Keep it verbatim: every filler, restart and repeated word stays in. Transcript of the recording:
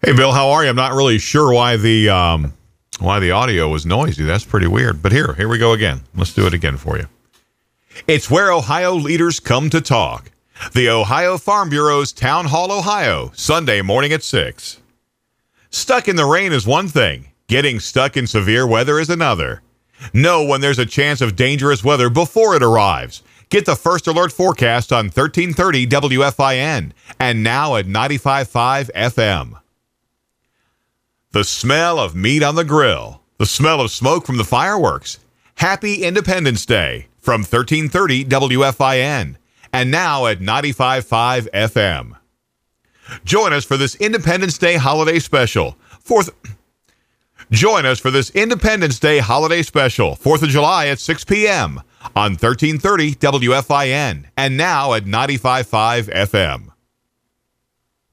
Hey, Bill, how are you? I'm not really sure why the um, why the audio was noisy. That's pretty weird. But here, here we go again. Let's do it again for you. It's where Ohio leaders come to talk. The Ohio Farm Bureau's Town Hall, Ohio, Sunday morning at six. Stuck in the rain is one thing. Getting stuck in severe weather is another. Know when there's a chance of dangerous weather before it arrives. Get the first alert forecast on thirteen thirty W F I N and now at ninety-five point five F M. The smell of meat on the grill. The smell of smoke from the fireworks. Happy Independence Day from thirteen thirty W F I N and now at ninety-five point five F M. Join us for this Independence Day holiday special. Fourth, join us for this Independence Day holiday special, fourth of July at six p.m. on thirteen thirty W F I N and now at ninety-five point five F M.